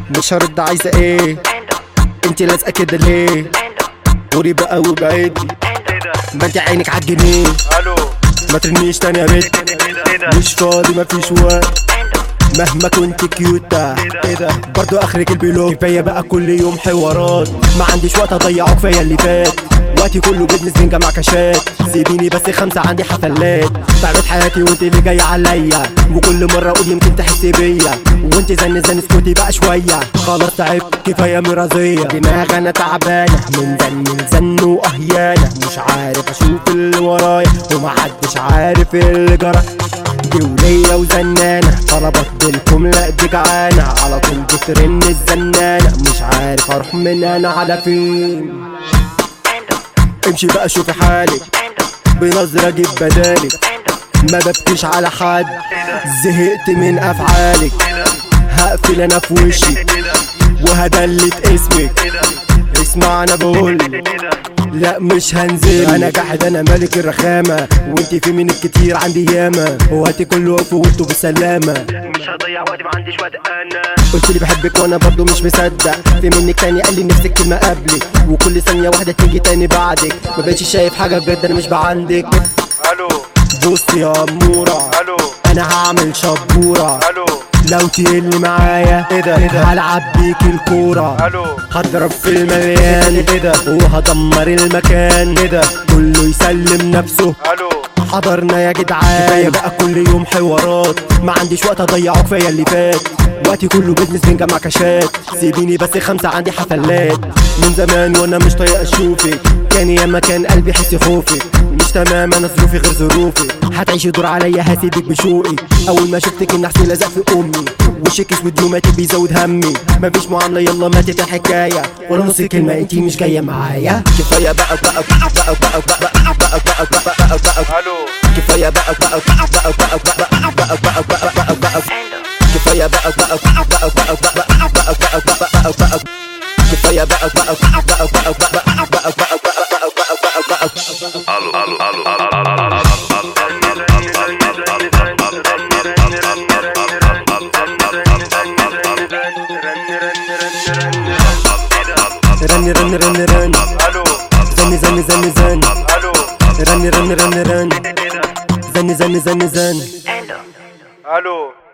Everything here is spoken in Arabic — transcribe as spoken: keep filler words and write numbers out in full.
مش هرد عايزة ايه؟ انتي لازقة كده ليه؟ قولي بقى وابعدي، ما انتي عينك عالجنيه. ما ترنيش تاني يا بت، مش فاضي مفيش وقت مهما كنت كيوتا. ايه ده برضو اخرك البلوك. كفايه بقى كل يوم حوارات، ما عنديش وقت اضيعه، كفايه اللي فات وقتي كله بيزنس بنجمع كاشات. سيبيني بس خمسه عندي حفلات، تعبت حياتي وانت اللي جايه عليا، وكل مره اقول يمكن تحسي بيا، وانت زن زن اسكتي بقى شويه. خلاص تعبت كفايه مرازيه، دماغ انا تعبانه من زن من زن واهيانه، مش عارف اشوف اللي ورايا ومحدش عارف اللي جرى. دي وليا وزنانة طلبت بالكم لا دي جعانة، على طول بترن الزنانة، مش عارف اروح من هنا على فين. امشي بقى شوفي حالك بنظرة جيب بدالك، ما ببكيش على حد زهقت من افعالك. هقفل انا في وشي وهدلت اسمك، اسمع انا بقول لا مش هنزل. انا جاحد انا ملك الرخامه، وانتي في من الكتير عندي ياما، وقتي كله وقف وانتوا بالسلامه. مش هضيع وقتي ما عنديش وقت انا. قلت لي بحبك وانا برضو مش مصدق، في منك تاني قال لي نفسك كلمه قبلك، وكل ثانيه واحده تيجي تاني بعدك، ما بقتش شايف حاجه بجد انا مش بعندك. الو بصي يا اموره، الو انا هعمل شبوره، الو لو تقلي معايا ايه ده هلعب بيك الكوره. الو هضرب في المليان ايه ده وهدمر المكان ايه ده، كله يسلم نفسه. الو حضرنا يا جدعان، كفايه بقى كل يوم حوارات، ما عنديش وقت اضيعه، كفايه اللي فات وقتي كله بيزنس بنجمع كاشات. سيبيني بس خمسه عندي حفلات، من زمان وانا مش طايق اشوفك، كان يا مكان قلبي حس خوفك، مش تمام انا ظروفي غير ظروفك، هتعيشي دور عليا هسيبك بشوقي. اول ما شفتك النحس لزق في امي، وشك اسود يوماتي بيزود همي، مفيش معامله يلا ماتت الحكايه، ولا نص كلمه انتي مش جايه معايا. كفايه بقى بقى بقى بقى بقى بقى بقى بقى بقى بقى الو كفايه بقى بقى بقى بقى بقى بقى بقى بقى بقى كفايه بقى بقى بقى بقى بقى بقى بقى بقى كفايه بقى بقى بقى بقى بقى بقى بقى الو الو الو رن رن رن رن الو زن زن زن زن الو رن رن رن رن زن زن زن زن الو